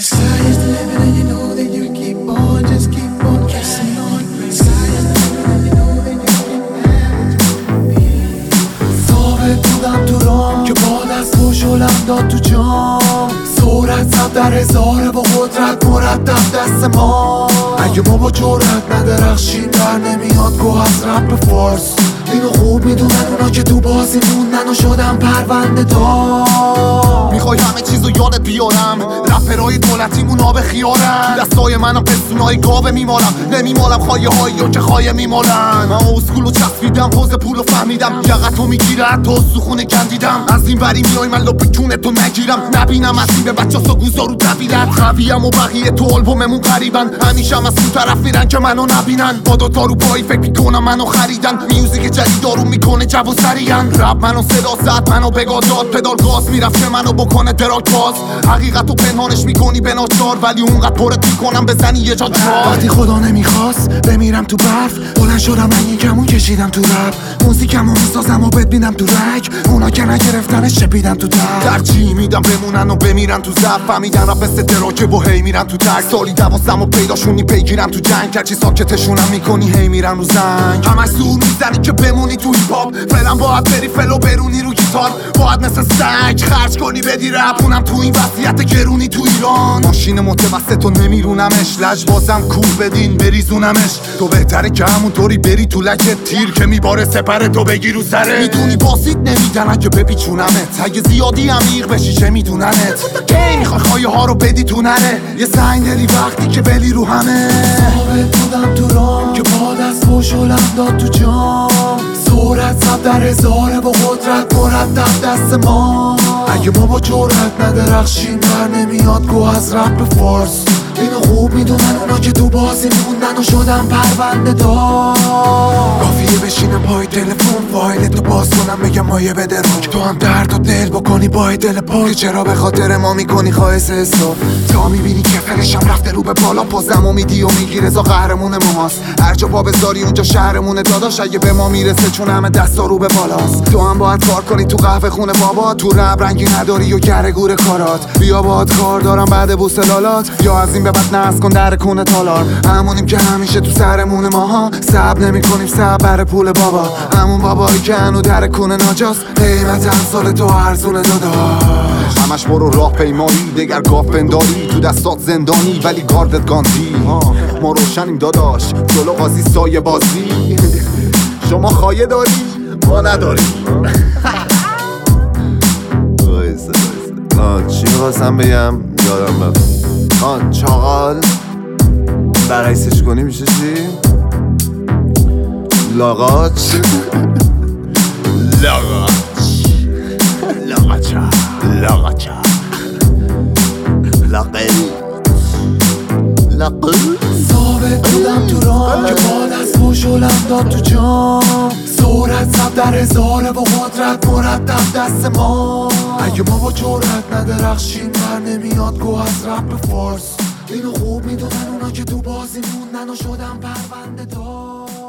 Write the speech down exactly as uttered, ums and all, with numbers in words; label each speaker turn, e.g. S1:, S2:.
S1: Sky is the limit and you know that you keep on, just keep on kissing on. Sky is the limit and you know that you keep on. ثابت بودم تو رام که با دست و شلم داد تو جام. صورت زد در هزاره با قدرت مرتب دست ما. اگه ما با جرأت ندرخشیم در نمیاد گوه از رپ فارس. اینو خوب میدونن اونا که تو بازی موندن و شدن پرونده دار.
S2: میخوای همه چیزو یادت بیارم، رپرهای دولتیمون آب خیارن. دستای منو پستونای گاوه میمالم، نمیمالم خواهی هایی که خواهی میمالن. من اسکولو چسبیدم، حوز پولو فهمیدم، یقتو میگیره حتی سخونه کندیدم. از این بری میای من لپ کونتو نگیرم، نبینم از این به بچه سا گوزارو دویدن. خویم و بقیه تو آلبوممون قریبن، همیشه هم از اون طرف میرن که منو نبینن. با دوتا رو پایی فکر میکنم منو خریدن. میوزیک جدید دارون میکنه جو و سریعن. رب منو صدا زد منو بگاه داد، پدال گاز میرفت که منو بکنه دراک باز. حقیقتو پنهانش میکنی به ناچار، ولی اونقدر پرت میکنم بزنی یه جا جوار.
S1: وقتی خدا نمیخواست بمیرم تو برف، بلند شدم من یکمون کشیدم تو رپ. موزیکمو میسازم و بد بینم تو رگ، اونا که نگرفتنش چپیدم تو در.
S2: ترجیح میدم بمونن و بمیرن تو زب، فهمیدن رپ مثل دراکه و هی میرن تو تک. سالی دوازدم و پیداشونی پیگیرم تو جنگ، هرچی ساکتشونم میکنی هی میرن رو زنگ. همش زور میزنی که بمونی تو هیپ هاپ، فعلا باید بری فلو برونی رو گیتار. باید مثل سگ خرج کنی بدی رپ، اونم تو این وضعیت گرونی تو ایران. ماشین متوسط و نمیرونمش، لجبازم کور بدین بریزونمش. تو بهتره که همونطوری بری تو لکت تیر که میباره سپر تو بگی رو سره. میدونی باسید نمیدن اگه بپیچونمت، اگه زیادی عمیق بشی چه میدوننت. کی میخوای خواهی ها رو بدی تو نره، یه سنگ دلی وقتی که بلی رو همه.
S1: ثابت بودم تو رام که با دست و شلم داد تو جام. صورت زد در هزاره با قدرت مرتب دست ما. اگه ما با جرأت ندرخشیم در نمیاد گوه از رپ فارس. اینو خوب میدونن اونا که تو بازی موندن و شدن پرونده دار. کافیه بشینم پای تلفن فایلتو باز کنم بگم مایه بده روک. تو هم درد و دل بکنی با دل پاک، چرا به خاطر ما میکنی خواهش حساب. تا میبینی که فرشم رفته رو به بالا، پازم و میدی و میگی رضا قهرمون ماست. هر جا پا بذاری اونجا شهرمونه داداش، اگه به ما میرسه چون همه دستا رو به بالاست. تو هم باید کار کنی تو قهوه خونه بابا، تو رب رنگی نداری و گره گور کارات. بیا باهات کار دارم بعد بوسلالات، یا از این به بعد ناز کن در کونه تالار. همونیم که همیشه تو سرمون ماها، صبر نمی کنیم صبر بر پول بابا. همون بابایی که هنو در کونه ناجاست، قیمت امسال تو ارزونه داداش.
S2: همش برو راه پیمایی دگر گاف بنداری، تو دستات زندانی ولی گاردت گاندی. ما روشنیم داداش جلو قاضی سایه بازی. شما خایه داری ما نداریم.
S3: آه چی میخواستم بگم یادم رفت. آه چاقال برعکسش کنی میشه چی؟ لاغاچ.
S2: لاغاچ لاغاچا لاغاچا لاغل لاغل.
S1: ثابت بودم تو رام که با دست و شلم داد تو جام. صورت زد در هزاره با قدرت مرتب دست ما. اگه ما با جرأت ندرخشیم در نمیاد گوه از رپ فارس. اینو خوب میدونن اونا که تو بازی موندن و شدن پرونده دار.